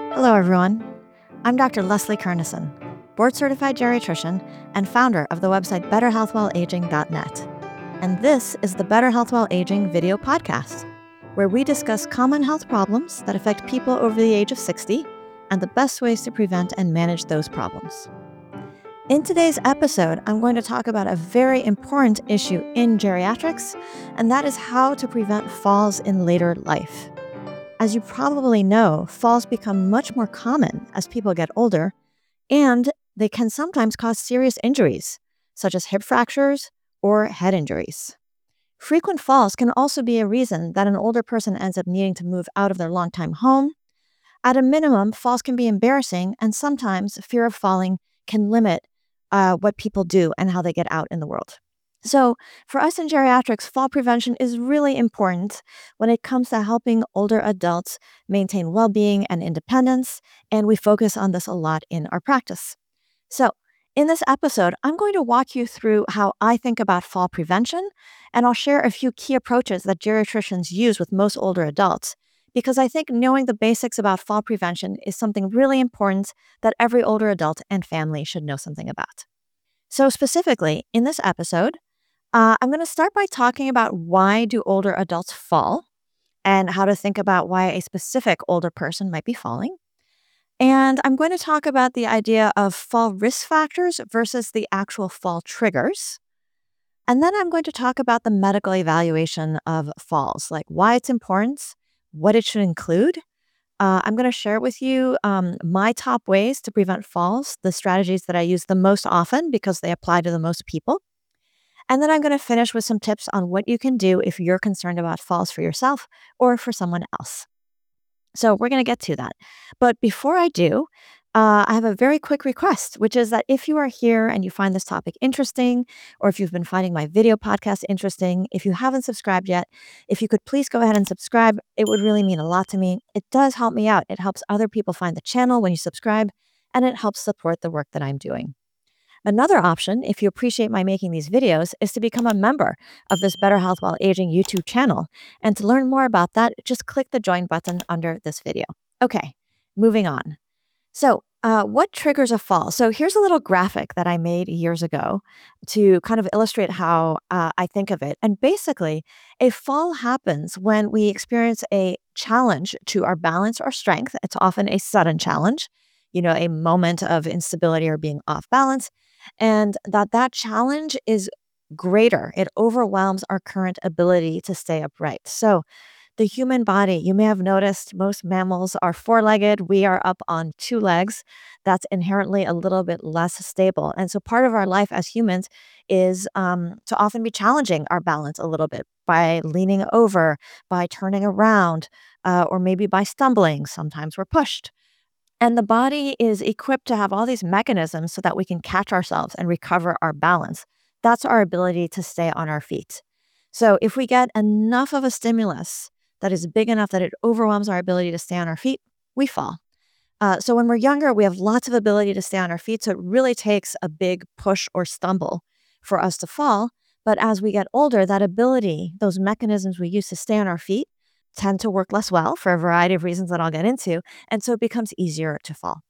Hello, everyone. I'm Dr. Leslie Kernison, board-certified geriatrician and founder of the website BetterHealthWhileAging.net. And this is the Better Health While Aging video podcast, where we discuss common health problems that affect people over the age of 60 and the best ways to prevent and manage those problems. In today's episode, I'm going to talk about a very important issue in geriatrics, and that is how to prevent falls in later life. As you probably know, falls become much more common as people get older, and they can sometimes cause serious injuries, such as hip fractures or head injuries. Frequent falls can also be a reason that an older person ends up needing to move out of their longtime home. At a minimum, falls can be embarrassing, and sometimes fear of falling can limit what people do and how they get out in the world. So for us in geriatrics, fall prevention is really important when it comes to helping older adults maintain well-being and independence, and we focus on this a lot in our practice. So in this episode, I'm going to walk you through how I think about fall prevention, and I'll share a few key approaches that geriatricians use with most older adults, because I think knowing the basics about fall prevention is something really important that every older adult and family should know something about. So specifically, in this episode, I'm going to start by talking about why do older adults fall and how to think about why a specific older person might be falling. And I'm going to talk about the idea of fall risk factors versus the actual fall triggers. And then I'm going to talk about the medical evaluation of falls, like why it's important, what it should include. I'm going to share with you my top ways to prevent falls, the strategies that I use the most often because they apply to the most people. And then I'm going to finish with some tips on what you can do if you're concerned about falls for yourself or for someone else. So we're going to get to that. But before I do, I have a very quick request, which is that if you are here and you find this topic interesting, or if you've been finding my video podcast interesting, if you haven't subscribed yet, if you could please go ahead and subscribe, it would really mean a lot to me. It does help me out. It helps other people find the channel when you subscribe, and it helps support the work that I'm doing. Another option, if you appreciate my making these videos, is to become a member of this Better Health While Aging YouTube channel. And to learn more about that, just click the join button under this video. Okay, moving on. So, what triggers a fall? So here's a little graphic that I made years ago to kind of illustrate how I think of it. And basically, a fall happens when we experience a challenge to our balance or strength. It's often a sudden challenge, a moment of instability or being off balance, and that challenge is greater. It overwhelms our current ability to stay upright. So the human body, you may have noticed most mammals are four-legged. We are up on two legs. That's inherently a little bit less stable. And so part of our life as humans is to often be challenging our balance a little bit by leaning over, by turning around, or maybe by stumbling. Sometimes we're pushed. And the body is equipped to have all these mechanisms so that we can catch ourselves and recover our balance. That's our ability to stay on our feet. So if we get enough of a stimulus that is big enough that it overwhelms our ability to stay on our feet, we fall. So when we're younger, we have lots of ability to stay on our feet. So it really takes a big push or stumble for us to fall. But as we get older, that ability, those mechanisms we use to stay on our feet, tend to work less well for a variety of reasons that I'll get into. And so it becomes easier to fall.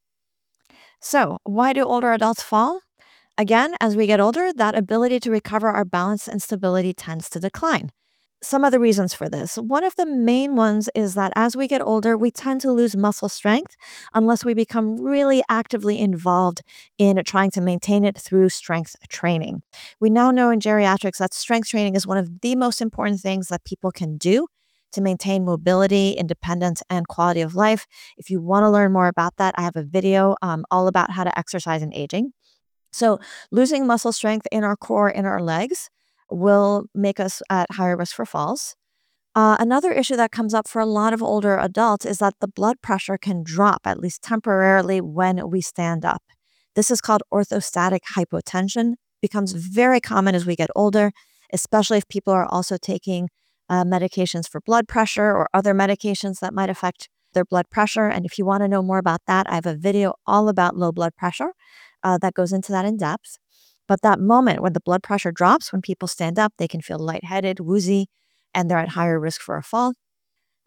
So why do older adults fall? Again, as we get older, that ability to recover our balance and stability tends to decline. Some of the reasons for this. One of the main ones is that as we get older, we tend to lose muscle strength unless we become really actively involved in trying to maintain it through strength training. We now know in geriatrics that strength training is one of the most important things that people can do to maintain mobility, independence, and quality of life. If you want to learn more about that, I have a video all about how to exercise in aging. So losing muscle strength in our core, in our legs, will make us at higher risk for falls. Another issue that comes up for a lot of older adults is that the blood pressure can drop, at least temporarily, when we stand up. This is called orthostatic hypotension. Becomes very common as we get older, especially if people are also taking medications for blood pressure or other medications that might affect their blood pressure. And if you want to know more about that, I have a video all about low blood pressure that goes into that in depth. But that moment when the blood pressure drops, when people stand up, they can feel lightheaded, woozy, and they're at higher risk for a fall.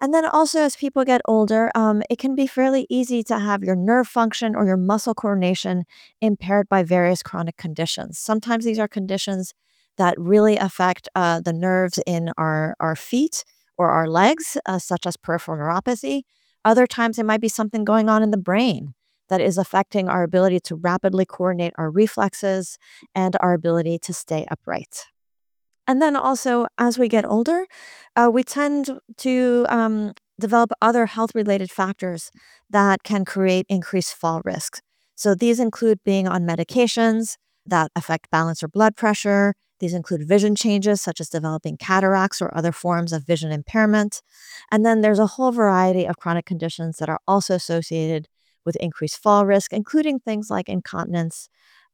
And then also, as people get older, it can be fairly easy to have your nerve function or your muscle coordination impaired by various chronic conditions. Sometimes these are conditions that really affect the nerves in our feet or our legs, such as peripheral neuropathy. Other times, it might be something going on in the brain that is affecting our ability to rapidly coordinate our reflexes and our ability to stay upright. And then also, as we get older, we tend to develop other health related factors that can create increased fall risks. So these include being on medications that affect balance or blood pressure. These include vision changes, such as developing cataracts or other forms of vision impairment. And then there's a whole variety of chronic conditions that are also associated with increased fall risk, including things like incontinence,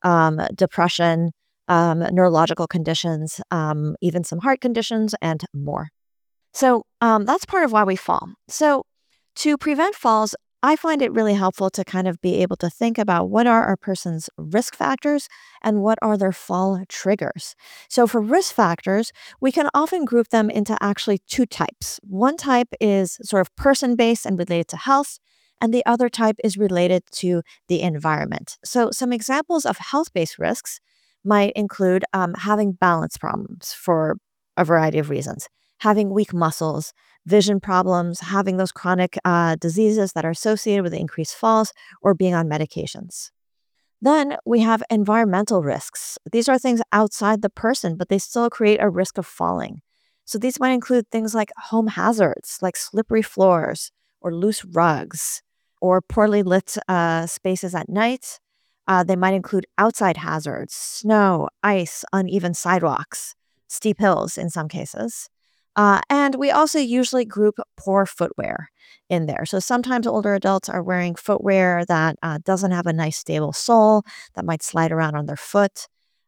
depression, neurological conditions, even some heart conditions, and more. So that's part of why we fall. So to prevent falls, I find it really helpful to kind of be able to think about what are our person's risk factors and what are their fall triggers. So for risk factors, we can often group them into actually two types. One type is sort of person based and related to health, and the other type is related to the environment. So some examples of health based risks might include having balance problems for a variety of reasons, having weak muscles, vision problems, having those chronic diseases that are associated with increased falls, or being on medications. Then we have environmental risks. These are things outside the person, but they still create a risk of falling. So these might include things like home hazards, like slippery floors or loose rugs, or poorly lit spaces at night. They might include outside hazards, snow, ice, uneven sidewalks, steep hills in some cases. And we also usually group poor footwear in there. So sometimes older adults are wearing footwear that doesn't have a nice stable sole, that might slide around on their foot,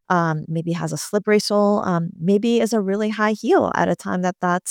maybe has a slippery sole, maybe is a really high heel at a time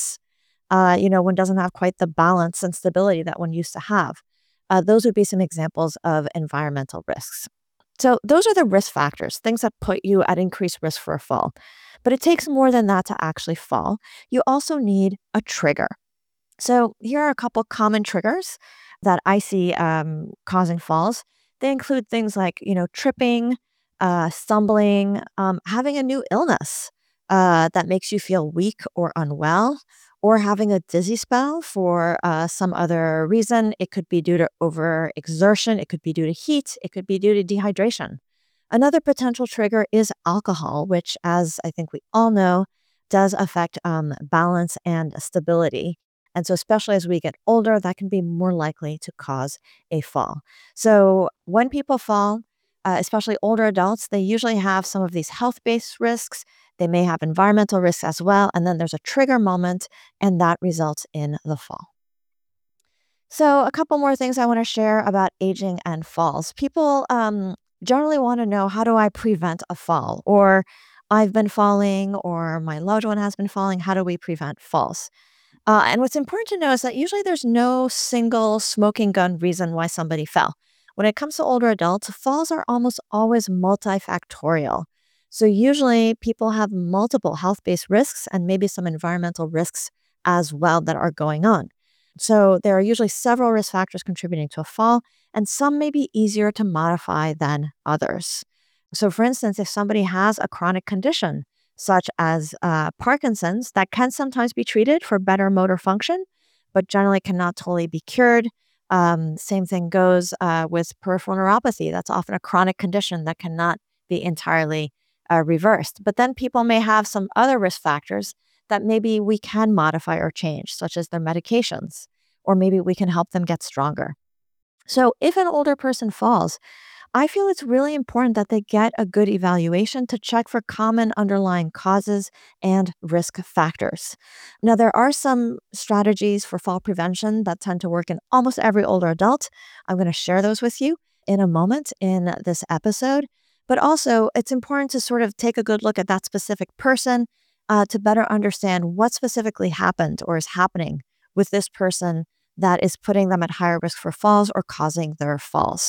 that's one doesn't have quite the balance and stability that one used to have. Those would be some examples of environmental risks. So those are the risk factors, things that put you at increased risk for a fall. But it takes more than that to actually fall. You also need a trigger. So here are a couple common triggers that I see causing falls. They include things like, tripping, stumbling, having a new illness that makes you feel weak or unwell, or having a dizzy spell for some other reason. It could be due to overexertion. It could be due to heat. It could be due to dehydration. Another potential trigger is alcohol, which, as I think we all know, does affect balance and stability. And so, especially as we get older, that can be more likely to cause a fall. So, when people fall, especially older adults, they usually have some of these health based risks. They may have environmental risks as well. And then there's a trigger moment, and that results in the fall. So, a couple more things I want to share about aging and falls. People generally want to know, how do I prevent a fall? Or I've been falling, or my loved one has been falling. How do we prevent falls? And what's important to know is that usually there's no single smoking gun reason why somebody fell. When it comes to older adults, falls are almost always multifactorial. So usually people have multiple health based risks and maybe some environmental risks as well that are going on. So there are usually several risk factors contributing to a fall, and some may be easier to modify than others. So, for instance, if somebody has a chronic condition, such as Parkinson's, that can sometimes be treated for better motor function, but generally cannot totally be cured. Same thing goes with peripheral neuropathy. That's often a chronic condition that cannot be entirely reversed. But then people may have some other risk factors that maybe we can modify or change, such as their medications, or maybe we can help them get stronger. So if an older person falls, I feel it's really important that they get a good evaluation to check for common underlying causes and risk factors. Now, there are some strategies for fall prevention that tend to work in almost every older adult. I'm going to share those with you in a moment in this episode. But also, it's important to sort of take a good look at that specific person to better understand what specifically happened or is happening with this person that is putting them at higher risk for falls or causing their falls.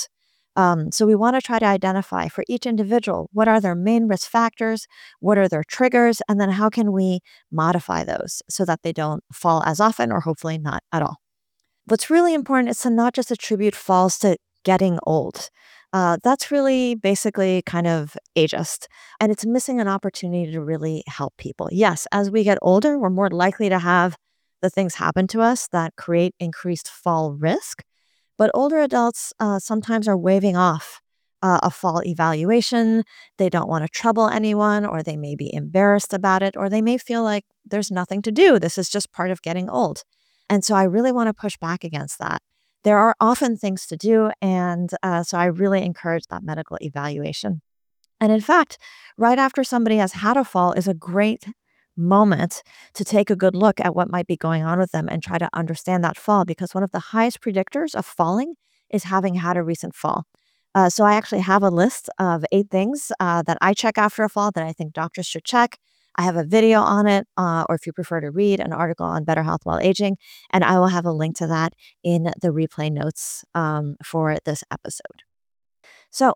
So we want to try to identify for each individual what are their main risk factors, what are their triggers, and then how can we modify those so that they don't fall as often or hopefully not at all. What's really important is to not just attribute falls to getting old. That's really basically kind of ageist, and it's missing an opportunity to really help people. Yes, as we get older, we're more likely to have the things happen to us that create increased fall risk. But older adults sometimes are waving off a fall evaluation. They don't want to trouble anyone, or they may be embarrassed about it, or they may feel like there's nothing to do. This is just part of getting old. And so I really want to push back against that. There are often things to do. And so I really encourage that medical evaluation. And in fact, right after somebody has had a fall is a great moment to take a good look at what might be going on with them and try to understand that fall, because one of the highest predictors of falling is having had a recent fall. So I actually have a list of 8 things that I check after a fall that I think doctors should check. I have a video on it, or if you prefer to read, an article on better health while aging, and I will have a link to that in the replay notes for this episode. So,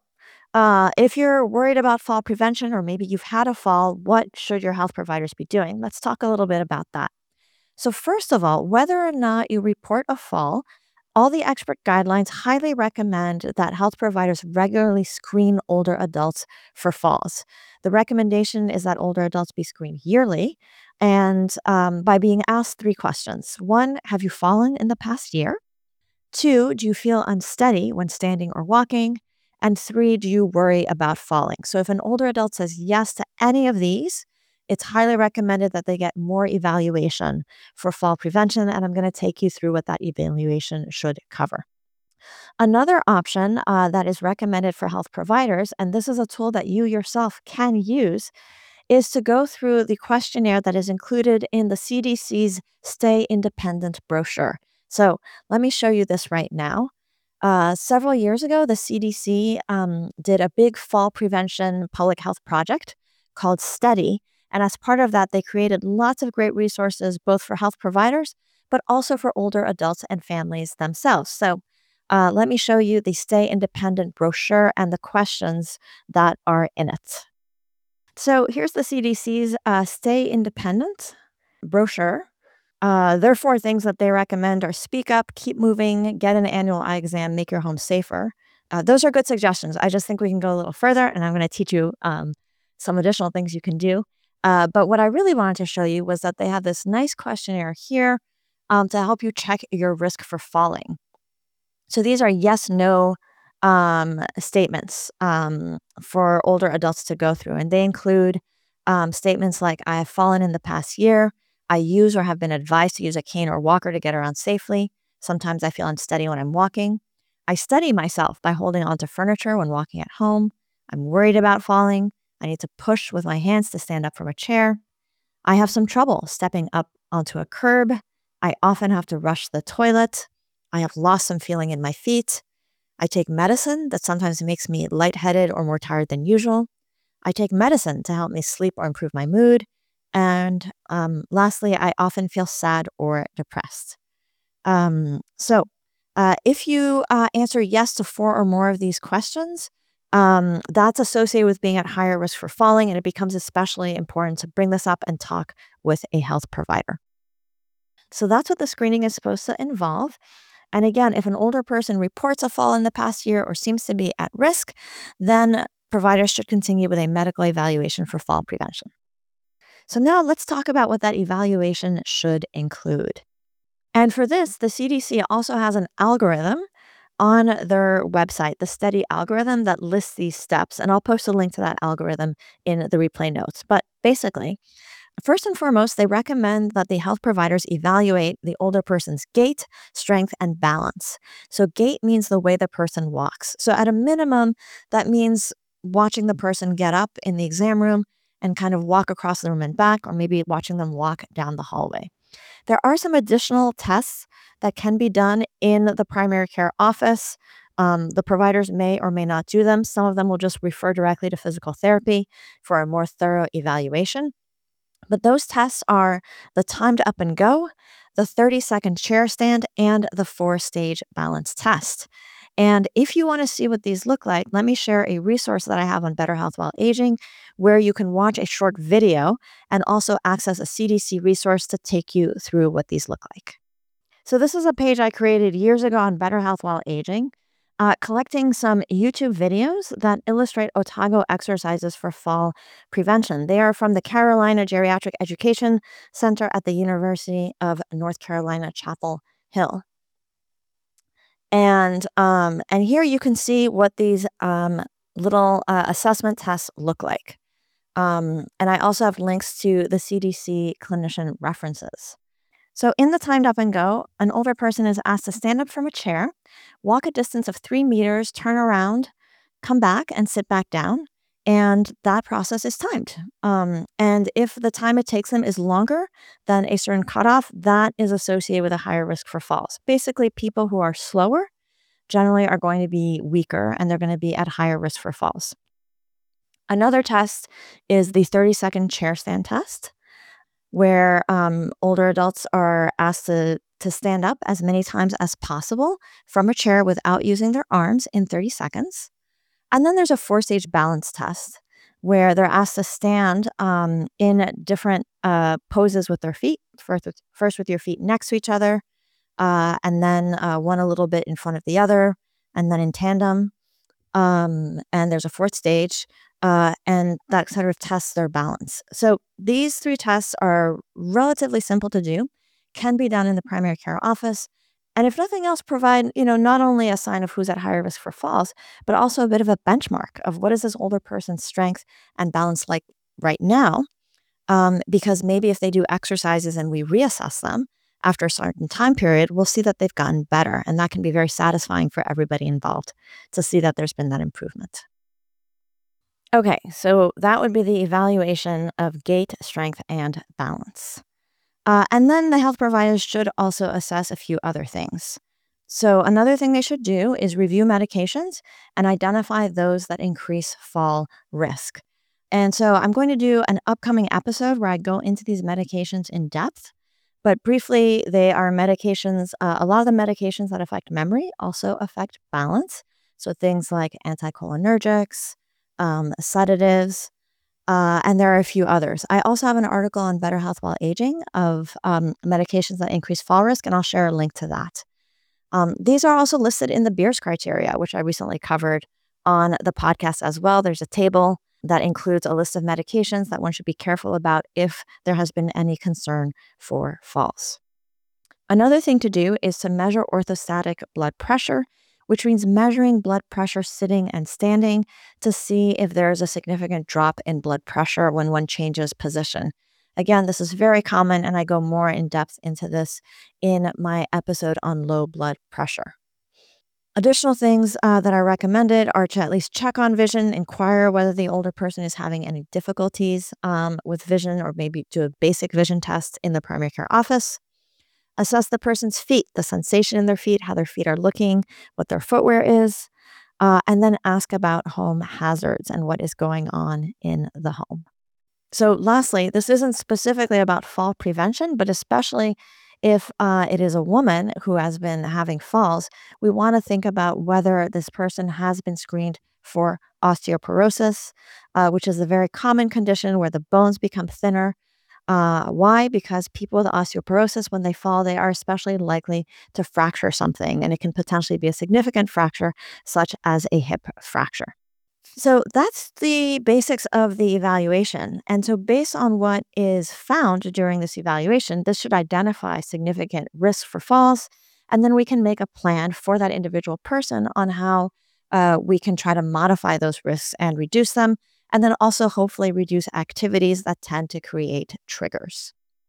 if you're worried about fall prevention, or maybe you've had a fall, what should your health providers be doing? Let's talk a little bit about that. So, first of all, whether or not you report a fall, all the expert guidelines highly recommend that health providers regularly screen older adults for falls. The recommendation is that older adults be screened yearly and by being asked 3 questions. One, have you fallen in the past year? Two, do you feel unsteady when standing or walking? And three, do you worry about falling? So if an older adult says yes to any of these, it's highly recommended that they get more evaluation for fall prevention. And I'm going to take you through what that evaluation should cover. Another option that is recommended for health providers, and this is a tool that you yourself can use, is to go through the questionnaire that is included in the CDC's Stay Independent brochure. So let me show you this right now. Several years ago, the CDC did a big fall prevention public health project called STEADY. And as part of that, they created lots of great resources, both for health providers, but also for older adults and families themselves. So let me show you the Stay Independent brochure and the questions that are in it. So here's the CDC's Stay Independent brochure. Their 4 things that they recommend are speak up, keep moving, get an annual eye exam, make your home safer. Those are good suggestions. I just think we can go a little further, and I'm going to teach you some additional things you can do. But what I really wanted to show you was that they have this nice questionnaire here to help you check your risk for falling. So these are yes, no statements for older adults to go through. And they include statements like, I have fallen in the past year. I use or have been advised to use a cane or walker to get around safely. Sometimes I feel unsteady when I'm walking. I steady myself by holding onto furniture when walking at home. I'm worried about falling. I need to push with my hands to stand up from a chair. I have some trouble stepping up onto a curb. I often have to rush the toilet. I have lost some feeling in my feet. I take medicine that sometimes makes me lightheaded or more tired than usual. I take medicine to help me sleep or improve my mood. And lastly, I often feel sad or depressed. So if you answer yes to 4 or more of these questions, that's associated with being at higher risk for falling, and it becomes especially important to bring this up and talk with a health provider. So that's what the screening is supposed to involve. And again, if an older person reports a fall in the past year or seems to be at risk, then providers should continue with a medical evaluation for fall prevention. So now let's talk about what that evaluation should include. And for this, the CDC also has an algorithm on their website, the STEADY algorithm that lists these steps. And I'll post a link to that algorithm in the replay notes. But basically, first and foremost, they recommend that the health providers evaluate the older person's gait, strength, and balance. So gait means the way the person walks. So at a minimum, that means watching the person get up in the exam room and kind of walk across the room and back, or maybe watching them walk down the hallway. There are some additional tests that can be done in the primary care office. The providers may or may not do them. Some of them will just refer directly to physical therapy for a more thorough evaluation. But those tests are the timed up and go, the 30-second chair stand, and the 4-stage balance test. And if you want to see what these look like, let me share a resource that I have on Better Health While Aging, where you can watch a short video and also access a CDC resource to take you through what these look like. So this is a page I created years ago on Better Health While Aging, collecting some YouTube videos that illustrate Otago exercises for fall prevention. They are from the Carolina Geriatric Education Center at the University of North Carolina, Chapel Hill. And here you can see what these little assessment tests look like. And I also have links to the CDC clinician references. So in the timed up and go, an older person is asked to stand up from a chair, walk a distance of 3 meters, turn around, come back, and sit back down. And that process is timed. And if the time it takes them is longer than a certain cutoff, that is associated with a higher risk for falls. Basically, people who are slower generally are going to be weaker and they're going to be at higher risk for falls. Another test is the 30-second chair stand test, where older adults are asked to stand up as many times as possible from a chair without using their arms in 30 seconds. And then there's a 4-stage balance test, where they're asked to stand in different poses with their feet, first with your feet next to each other, and then one a little bit in front of the other, and then in tandem. And there's a 4th stage, and that sort of tests their balance. So these 3 tests are relatively simple to do, can be done in the primary care office, and if nothing else, provide, not only a sign of who's at higher risk for falls, but also a bit of a benchmark of what is this older person's strength and balance like right now. Because maybe if they do exercises and we reassess them after a certain time period, we'll see that they've gotten better. And that can be very satisfying for everybody involved to see that there's been that improvement. Okay, so that would be the evaluation of gait, strength, and balance. And then the health providers should also assess a few other things. So another thing they should do is review medications and identify those that increase fall risk. And so I'm going to do an upcoming episode where I go into these medications in depth. But briefly, they are medications. A lot of the medications that affect memory also affect balance. So things like anticholinergics, sedatives, and there are a few others. I also have an article on Better Health While Aging of medications that increase fall risk, and I'll share a link to that. These are also listed in the Beers criteria, which I recently covered on the podcast as well. There's a table that includes a list of medications that one should be careful about if there has been any concern for falls. Another thing to do is to measure orthostatic blood pressure, which means measuring blood pressure sitting and standing to see if there is a significant drop in blood pressure when one changes position. Again, this is very common, and I go more in depth into this in my episode on low blood pressure. Additional things that are recommended are to at least check on vision, inquire whether the older person is having any difficulties with vision, or maybe do a basic vision test in the primary care office. Assess the person's feet, the sensation in their feet, how their feet are looking, what their footwear is, and then ask about home hazards and what is going on in the home. So lastly, this isn't specifically about fall prevention, but especially if it is a woman who has been having falls, we want to think about whether this person has been screened for osteoporosis, which is a very common condition where the bones become thinner. Why? Because people with osteoporosis, when they fall, they are especially likely to fracture something, and it can potentially be a significant fracture, such as a hip fracture. So that's the basics of the evaluation. And so based on what is found during this evaluation, this should identify significant risk for falls. And then we can make a plan for that individual person on how we can try to modify those risks and reduce them. And then also hopefully reduce activities that tend to create triggers.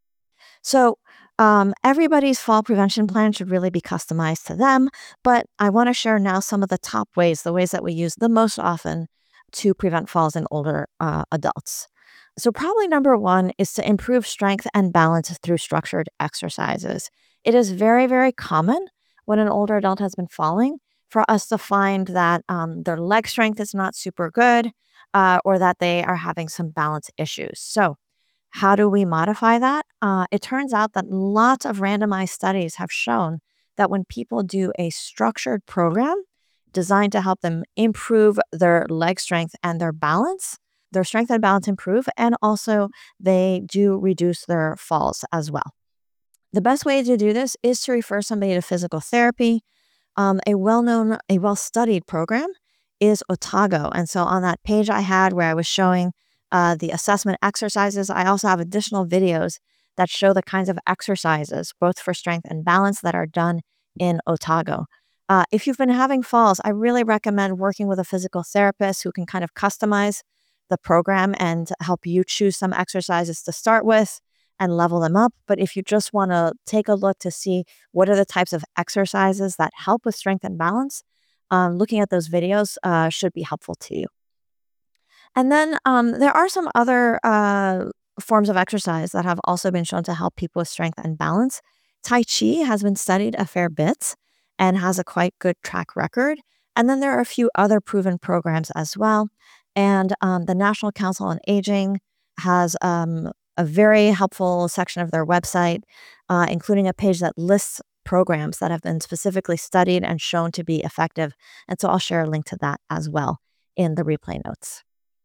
So everybody's fall prevention plan should really be customized to them, but I want to share now some of the top ways, the ways that we use the most often to prevent falls in older adults. So probably number one is to improve strength and balance through structured exercises. It is very, very common when an older adult has been falling for us to find that their leg strength is not super good, or that they are having some balance issues. So how do we modify that? It turns out that lots of randomized studies have shown that when people do a structured program, designed to help them improve their leg strength and their balance. Their strength and balance improve, and also they do reduce their falls as well. The best way to do this is to refer somebody to physical therapy. A well-known, a well-studied program is Otago. And so on that page I had where I was showing the assessment exercises, I also have additional videos that show the kinds of exercises, both for strength and balance, that are done in Otago. If you've been having falls, I really recommend working with a physical therapist who can kind of customize the program and help you choose some exercises to start with and level them up. But if you just want to take a look to see what are the types of exercises that help with strength and balance, looking at those videos should be helpful to you. And then there are some other forms of exercise that have also been shown to help people with strength and balance. Tai Chi has been studied a fair bit and has a quite good track record. And then there are a few other proven programs as well. And the National Council on Aging has a very helpful section of their website, including a page that lists programs that have been specifically studied and shown to be effective. And so I'll share a link to that as well in the replay notes.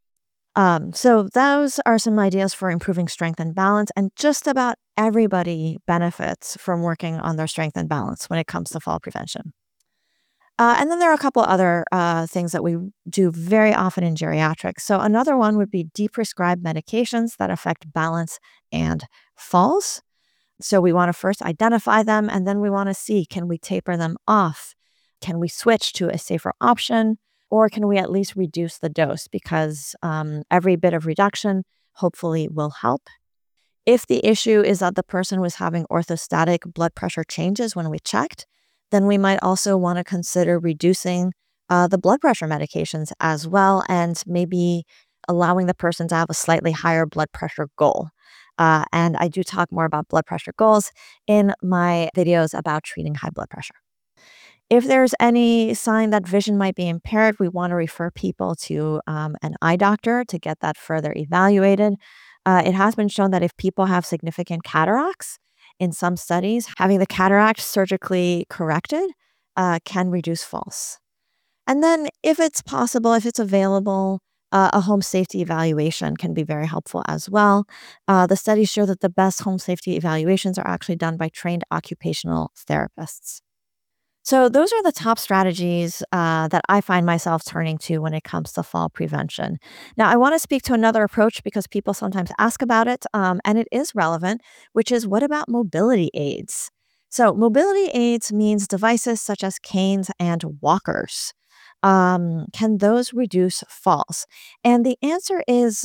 So those are some ideas for improving strength and balance, and just about everybody benefits from working on their strength and balance when it comes to fall prevention. And then there are a couple other things that we do very often in geriatrics. So another one would be deprescribed medications that affect balance and falls. So we want to first identify them, and then we want to see, can we taper them off? Can we switch to a safer option? Or can we at least reduce the dose? Because every bit of reduction hopefully will help. If the issue is that the person was having orthostatic blood pressure changes when we checked, then we might also want to consider reducing the blood pressure medications as well, and maybe allowing the person to have a slightly higher blood pressure goal. And I do talk more about blood pressure goals in my videos about treating high blood pressure. If there's any sign that vision might be impaired, we want to refer people to an eye doctor to get that further evaluated. It has been shown that if people have significant cataracts, in some studies, having the cataract surgically corrected can reduce falls. And then if it's possible, if it's available, a home safety evaluation can be very helpful as well. The studies show that the best home safety evaluations are actually done by trained occupational therapists. So those are the top strategies that I find myself turning to when it comes to fall prevention. Now, I want to speak to another approach because people sometimes ask about it, and it is relevant, which is, what about mobility aids? So mobility aids means devices such as canes and walkers. Can those reduce falls? And the answer is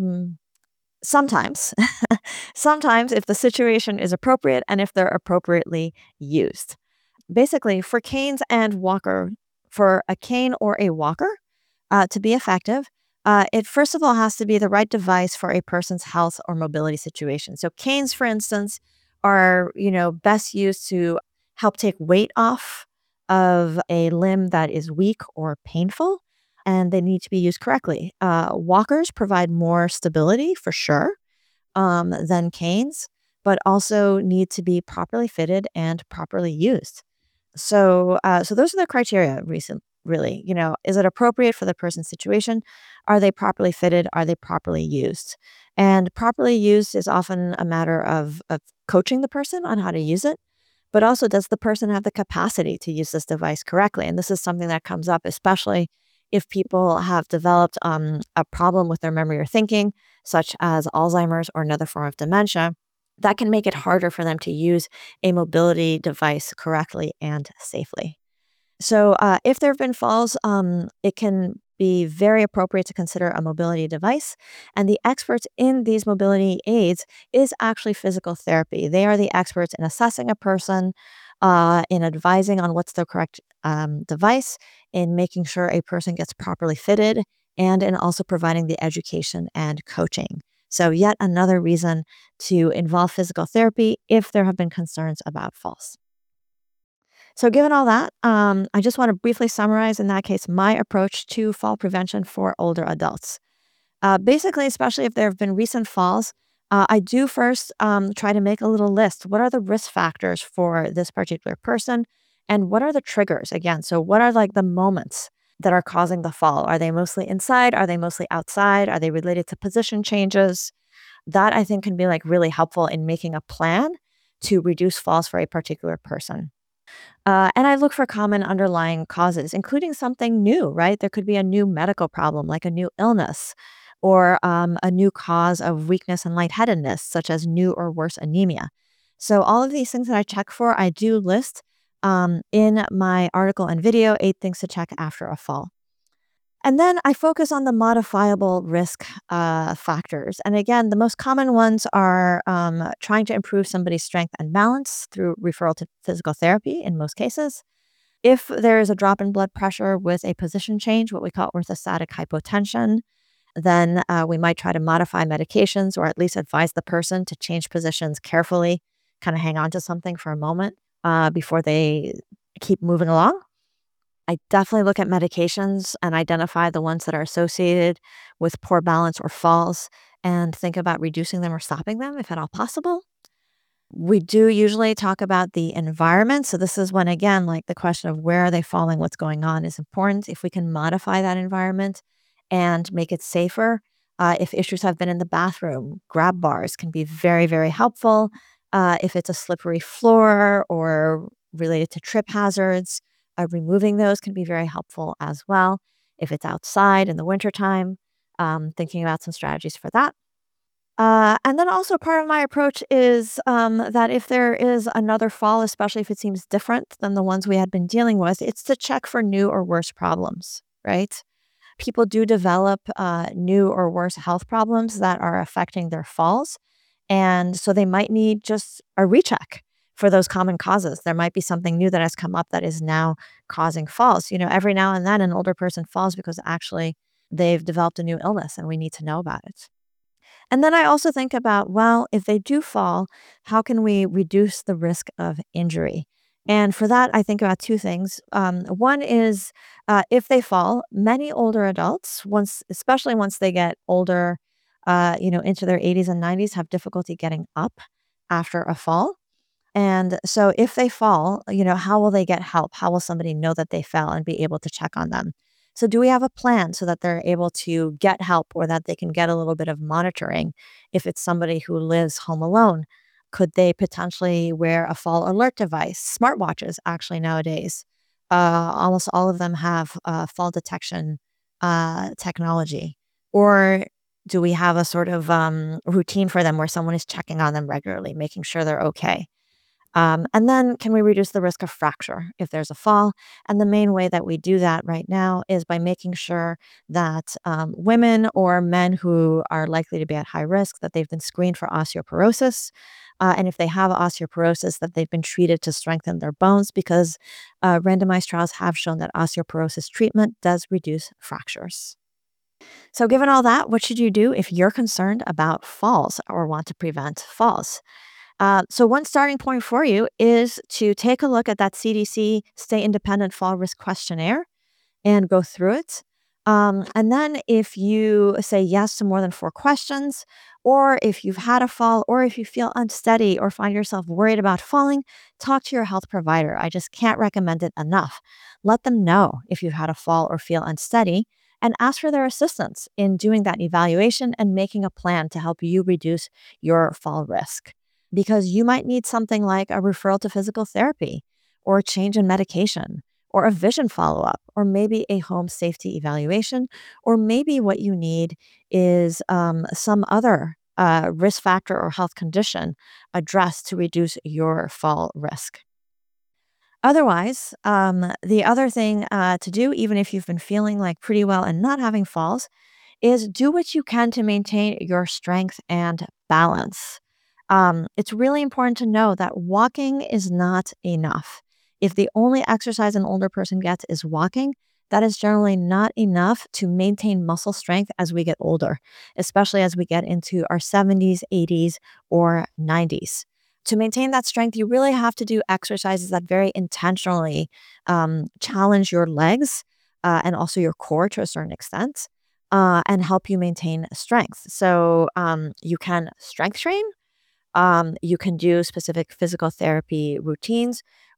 sometimes. Sometimes, if the situation is appropriate and if they're appropriately used. Basically, for canes and walker, for a cane or a walker to be effective, it first of all has to be the right device for a person's health or mobility situation. So canes, for instance, are best used to help take weight off of a limb that is weak or painful, and they need to be used correctly. Walkers provide more stability for sure than canes, but also need to be properly fitted and properly used. So those are the criteria really. Is it appropriate for the person's situation? Are they properly fitted? Are they properly used? And properly used is often a matter of coaching the person on how to use it, but also, does the person have the capacity to use this device correctly? And this is something that comes up, especially if people have developed a problem with their memory or thinking, such as Alzheimer's or another form of dementia. That can make it harder for them to use a mobility device correctly and safely. So if there have been falls, it can be very appropriate to consider a mobility device. And the experts in these mobility aids is actually physical therapy. They are the experts in assessing a person, in advising on what's the correct device, in making sure a person gets properly fitted, and in also providing the education and coaching. So yet another reason to involve physical therapy if there have been concerns about falls. So given all that, I just want to briefly summarize, in that case, my approach to fall prevention for older adults. Basically, especially if there have been recent falls, I do first try to make a little list. What are the risk factors for this particular person? And what are the triggers again? So, what are like the moments that are causing the fall? Are they mostly inside? Are they mostly outside? Are they related to position changes? That I think can be like really helpful in making a plan to reduce falls for a particular person. And I look for common underlying causes, including something new, right? There could be a new medical problem, like a new illness, or a new cause of weakness and lightheadedness, such as new or worse anemia. So, all of these things that I check for, I do list in my article and video, 8 things to check after a fall. And then I focus on the modifiable risk factors. And again, the most common ones are trying to improve somebody's strength and balance through referral to physical therapy in most cases. If there is a drop in blood pressure with a position change, what we call orthostatic hypotension, then we might try to modify medications or at least advise the person to change positions carefully, kind of hang on to something for a moment before they keep moving along. I definitely look at medications and identify the ones that are associated with poor balance or falls and think about reducing them or stopping them if at all possible. We do usually talk about the environment. So, this is when, again, like the question of where are they falling, what's going on is important. If we can modify that environment and make it safer, if issues have been in the bathroom, grab bars can be very, very helpful. If it's a slippery floor or related to trip hazards, removing those can be very helpful as well. If it's outside in the wintertime, thinking about some strategies for that. And then also part of my approach is that if there is another fall, especially if it seems different than the ones we had been dealing with, it's to check for new or worse problems, right? People do develop new or worse health problems that are affecting their falls. And so they might need just a recheck for those common causes. There might be something new that has come up that is now causing falls. Every now and then an older person falls because actually they've developed a new illness and we need to know about it. And then I also think about, well, if they do fall, how can we reduce the risk of injury? And for that, I think about 2 things. One is if they fall, many older adults, especially once they get older, into their 80s and 90s, have difficulty getting up after a fall. And so if they fall, how will they get help? How will somebody know that they fell and be able to check on them? So do we have a plan so that they're able to get help or that they can get a little bit of monitoring if it's somebody who lives home alone? Could they potentially wear a fall alert device? Smartwatches, actually, nowadays, almost all of them have fall detection technology. Or do we have a sort of routine for them where someone is checking on them regularly, making sure they're okay? And then can we reduce the risk of fracture if there's a fall? And the main way that we do that right now is by making sure that women or men who are likely to be at high risk, that they've been screened for osteoporosis. And if they have osteoporosis, that they've been treated to strengthen their bones because randomized trials have shown that osteoporosis treatment does reduce fractures. So, given all that, what should you do if you're concerned about falls or want to prevent falls? So, one starting point for you is to take a look at that CDC Stay Independent Fall Risk Questionnaire and go through it. And then, if you say yes to more than 4 questions, or if you've had a fall, or if you feel unsteady or find yourself worried about falling, talk to your health provider. I just can't recommend it enough. Let them know if you've had a fall or feel unsteady and ask for their assistance in doing that evaluation and making a plan to help you reduce your fall risk because you might need something like a referral to physical therapy or a change in medication or a vision follow up or maybe a home safety evaluation. Or maybe what you need is some other risk factor or health condition addressed to reduce your fall risk. Otherwise, the other thing to do, even if you've been feeling like pretty well and not having falls, is do what you can to maintain your strength and balance. It's really important to know that walking is not enough. If the only exercise an older person gets is walking, that is generally not enough to maintain muscle strength as we get older, especially as we get into our 70s, 80s, or 90s. To maintain that strength, you really have to do exercises that very intentionally challenge your legs and also your core to a certain extent and help you maintain strength. So you can strength train, you can do specific physical therapy routines,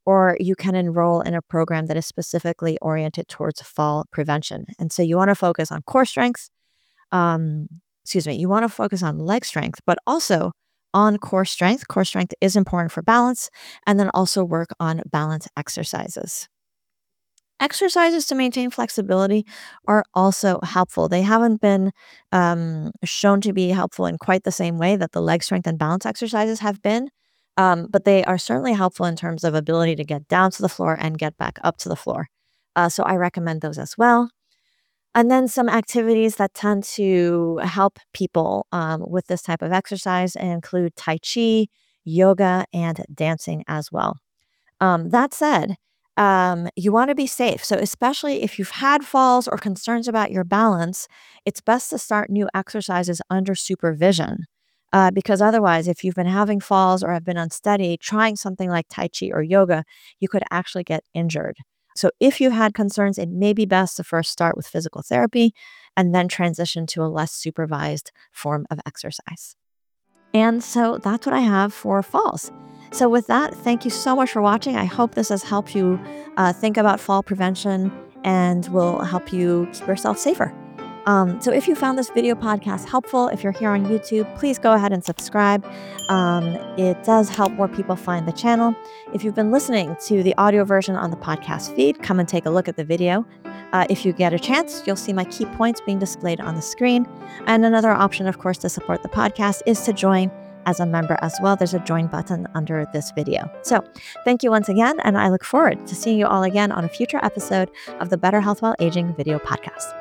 or you can enroll in a program that is specifically oriented towards fall prevention. And so you want to focus on core strength, you want to focus on leg strength, but also on core strength. Core strength is important for balance, and then also work on balance exercises. Exercises to maintain flexibility are also helpful. They haven't been shown to be helpful in quite the same way that the leg strength and balance exercises have been, but they are certainly helpful in terms of ability to get down to the floor and get back up to the floor. So I recommend those as well. And then some activities that tend to help people with this type of exercise include Tai Chi, yoga, and dancing as well. That said, you want to be safe. So, especially if you've had falls or concerns about your balance, it's best to start new exercises under supervision. Because otherwise, if you've been having falls or have been unsteady, trying something like Tai Chi or yoga, you could actually get injured. So, if you had concerns, it may be best to first start with physical therapy and then transition to a less supervised form of exercise. And so that's what I have for falls. So, with that, thank you so much for watching. I hope this has helped you think about fall prevention and will help you keep yourself safer. So, if you found this video podcast helpful, if you're here on YouTube, please go ahead and subscribe. It does help more people find the channel. If you've been listening to the audio version on the podcast feed, come and take a look at the video. If you get a chance, you'll see my key points being displayed on the screen. And another option, of course, to support the podcast is to join as a member as well. There's a join button under this video. So thank you once again, and I look forward to seeing you all again on a future episode of the Better Health While Aging video podcast.